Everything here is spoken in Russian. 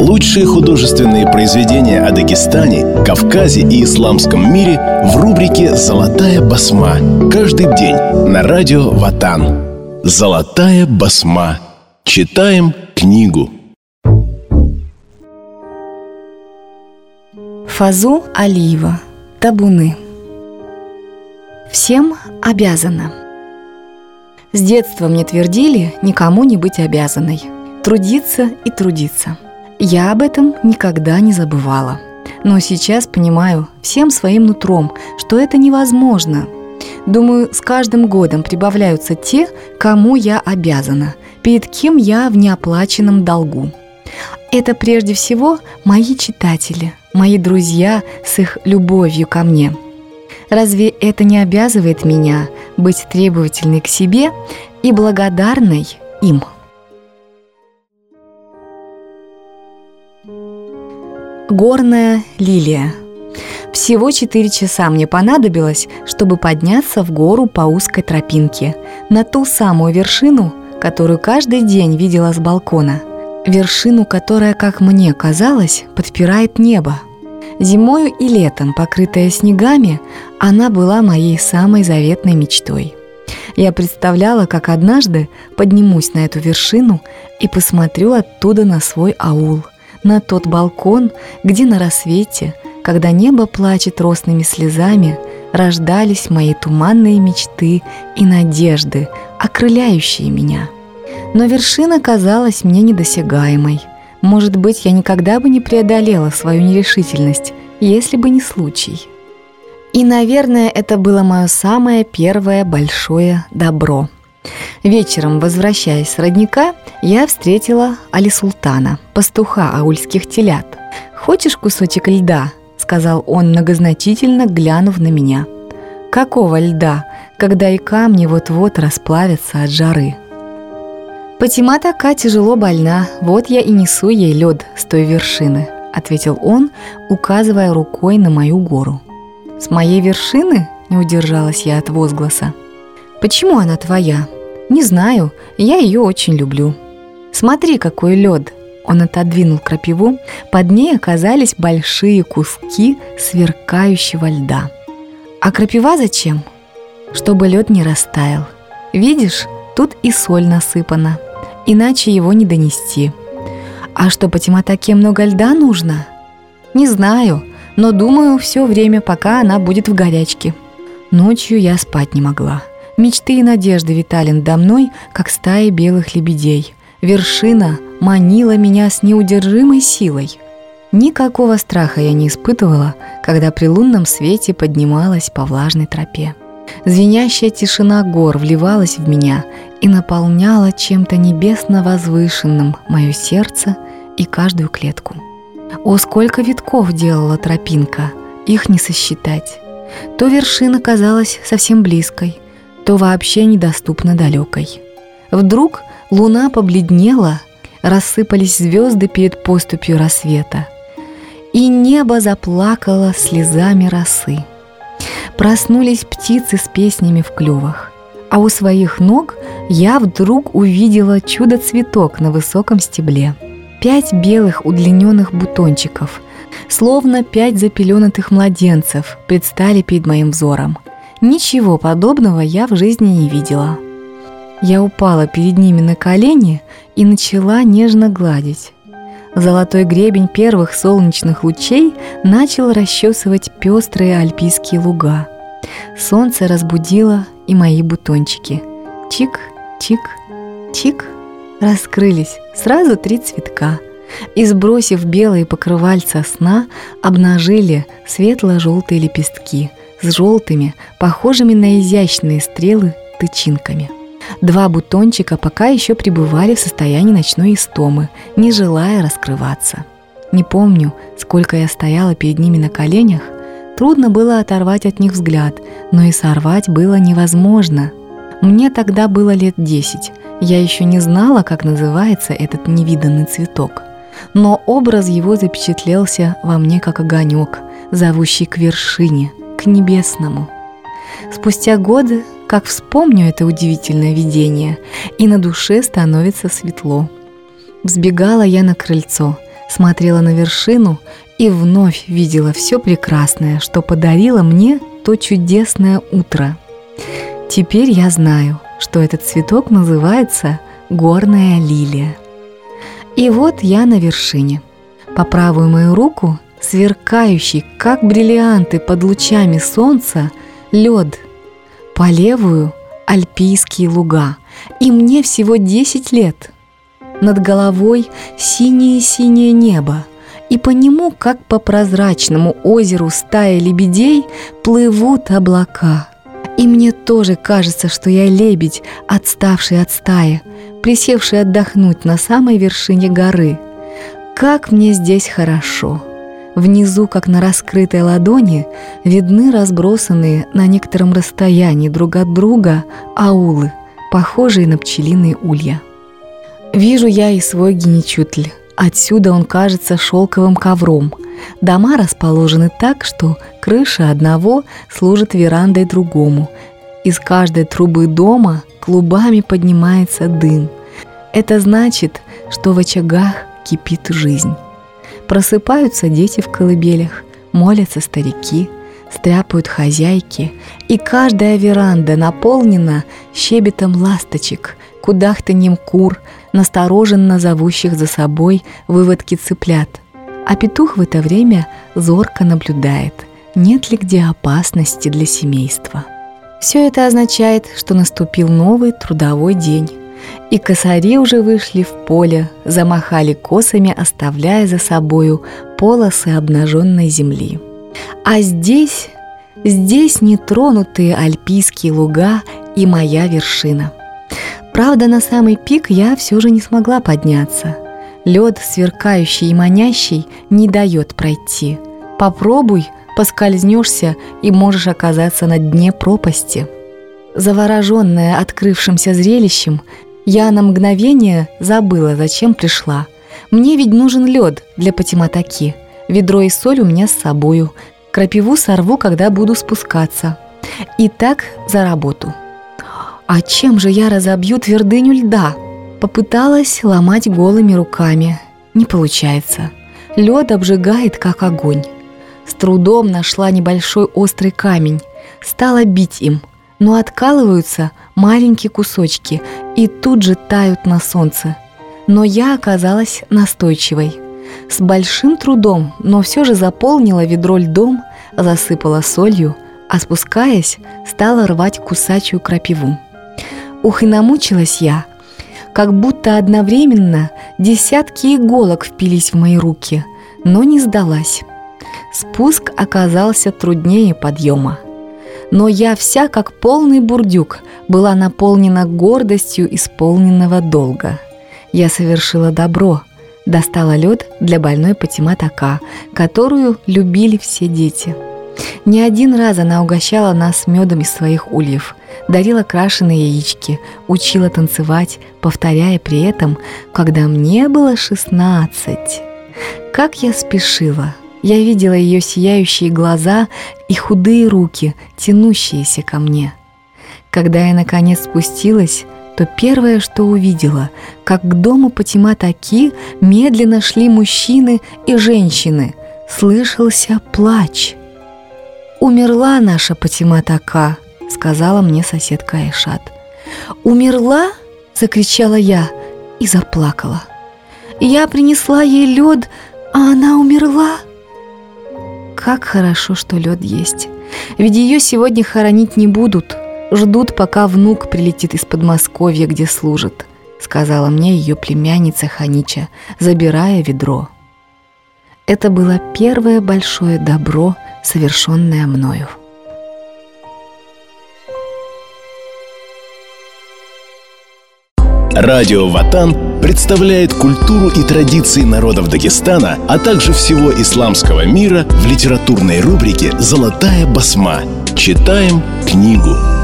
Лучшие художественные произведения о Дагестане, Кавказе и исламском мире в рубрике «Золотая басма». Каждый день на радио Ватан. «Золотая басма». Читаем книгу. Фазу Алиева. Табуны. Всем обязана. С детства мне твердили никому не быть обязанной. Трудиться и трудиться. Я об этом никогда не забывала. Но сейчас понимаю всем своим нутром, что это невозможно. Думаю, с каждым годом прибавляются те, кому я обязана, перед кем я в неоплаченном долгу. Это прежде всего мои читатели, мои друзья с их любовью ко мне. Разве это не обязывает меня быть требовательной к себе и благодарной им? Горная лилия. Всего 4 часа мне понадобилось, чтобы подняться в гору по узкой тропинке, на ту самую вершину, которую каждый день видела с балкона. Вершину, которая, как мне казалось, подпирает небо. Зимою и летом, покрытая снегами, она была моей самой заветной мечтой. Я представляла, как однажды поднимусь на эту вершину и посмотрю оттуда на свой аул, на тот балкон, где на рассвете, когда небо плачет росными слезами, рождались мои туманные мечты и надежды, окрыляющие меня. Но вершина казалась мне недосягаемой. Может быть, я никогда бы не преодолела свою нерешительность, если бы не случай. И, наверное, это было мое самое первое большое добро. Вечером, возвращаясь с родника, я встретила Али Султана, пастуха аульских телят. «Хочешь кусочек льда?» — сказал он, многозначительно глянув на меня. «Какого льда, когда и камни вот-вот расплавятся от жары?» «Патима така тяжело больна, вот я и несу ей лед с той вершины», — ответил он, указывая рукой на мою гору. «С моей вершины?» — не удержалась я от возгласа. «Почему она твоя?» «Не знаю, я ее очень люблю». «Смотри, какой лед!» Он отодвинул крапиву, под ней оказались большие куски сверкающего льда. «А крапива зачем?» «Чтобы лед не растаял. Видишь, тут и соль насыпана, иначе его не донести». «А что, по тематаке много льда нужно?» «Не знаю, но думаю, все время, пока она будет в горячке». Ночью я спать не могла. Мечты и надежды витали надо мной, как стаи белых лебедей. Вершина манила меня с неудержимой силой. Никакого страха я не испытывала, когда при лунном свете поднималась по влажной тропе. Звенящая тишина гор вливалась в меня и наполняла чем-то небесно возвышенным мое сердце и каждую клетку. О, сколько витков делала тропинка, их не сосчитать. То вершина казалась совсем близкой, то вообще недоступно далекой. Вдруг луна побледнела, рассыпались звезды перед поступью рассвета, и небо заплакало слезами росы. Проснулись птицы с песнями в клювах, а у своих ног я вдруг увидела чудо-цветок на высоком стебле. 5 белых удлиненных бутончиков, словно 5 запеленатых младенцев, предстали перед моим взором. Ничего подобного я в жизни не видела. Я упала перед ними на колени и начала нежно гладить. Золотой гребень первых солнечных лучей начал расчесывать пестрые альпийские луга. Солнце разбудило и мои бутончики. Чик, чик, чик. Раскрылись сразу 3 цветка и, сбросив белые покрывальца сна, обнажили светло-желтые лепестки с желтыми, похожими на изящные стрелы, тычинками. 2 бутончика пока еще пребывали в состоянии ночной истомы, не желая раскрываться. Не помню, сколько я стояла перед ними на коленях. Трудно было оторвать от них взгляд, но и сорвать было невозможно. Мне тогда было лет 10. Я еще не знала, как называется этот невиданный цветок. Но образ его запечатлелся во мне как огонек, зовущий к вершине, к небесному. Спустя годы, как вспомню это удивительное видение, и на душе становится светло. Взбегала я на крыльцо, смотрела на вершину и вновь видела все прекрасное, что подарило мне то чудесное утро. Теперь я знаю, что этот цветок называется горная лилия. И вот я на вершине. По правую мою руку сверкающий, как бриллианты под лучами солнца, лед. По левую – альпийские луга. И мне всего 10 лет. Над головой синее-синее небо. И по нему, как по прозрачному озеру стаи лебедей, плывут облака. И мне тоже кажется, что я лебедь, отставший от стаи, присевший отдохнуть на самой вершине горы. Как мне здесь хорошо! Внизу, как на раскрытой ладони, видны разбросанные на некотором расстоянии друг от друга аулы, похожие на пчелиные улья. Вижу я и свой Геничутль. Отсюда он кажется шелковым ковром. Дома расположены так, что крыша одного служит верандой другому. Из каждой трубы дома клубами поднимается дым. Это значит, что в очагах кипит жизнь. Просыпаются дети в колыбелях, молятся старики, стряпают хозяйки, и каждая веранда наполнена щебетом ласточек, кудахтаньем кур, настороженно зовущих за собой выводки цыплят. А петух в это время зорко наблюдает, нет ли где опасности для семейства. Все это означает, что наступил новый трудовой день. И косари уже вышли в поле, замахали косами, оставляя за собою полосы обнаженной земли. А здесь нетронутые альпийские луга и моя вершина. Правда, на самый пик я все же не смогла подняться. Лед, сверкающий и манящий, не дает пройти. Попробуй, поскользнешься и можешь оказаться на дне пропасти. Завороженная открывшимся зрелищем, я на мгновение забыла, зачем пришла. Мне ведь нужен лед для Патиматаки. Ведро и соль у меня с собою. Крапиву сорву, когда буду спускаться. И так за работу. А чем же я разобью твердыню льда? Попыталась ломать голыми руками. Не получается. Лед обжигает, как огонь. С трудом нашла небольшой острый камень. Стала бить им. Но откалываются маленькие кусочки и тут же тают на солнце. Но я оказалась настойчивой. С большим трудом, но все же заполнила ведро льдом, засыпала солью, а спускаясь, стала рвать кусачую крапиву. Ух, и намучилась я, как будто одновременно десятки иголок впились в мои руки, но не сдалась. Спуск оказался труднее подъема. Но я вся, как полный бурдюк, была наполнена гордостью исполненного долга. Я совершила добро, достала лед для больной Патиматака, которую любили все дети. Не один раз она угощала нас медом из своих ульев, дарила крашеные яички, учила танцевать, повторяя при этом, когда мне было 16. Как я спешила! Я видела ее сияющие глаза и худые руки, тянущиеся ко мне. Когда я наконец спустилась, то первое, что увидела, как к дому Патиматаки медленно шли мужчины и женщины. Слышался плач. «Умерла наша Патиматака», — сказала мне соседка Айшат. «Умерла?» — закричала я и заплакала. «Я принесла ей лед, а она умерла?» Как хорошо, что лед есть. Ведь ее сегодня хоронить не будут. Ждут, пока внук прилетит из Подмосковья, где служит, сказала мне ее племянница Ханича, забирая ведро. Это было первое большое добро, совершенное мною. Радио Ватан представляет культуру и традиции народов Дагестана, а также всего исламского мира в литературной рубрике «Золотая басма». Читаем книгу.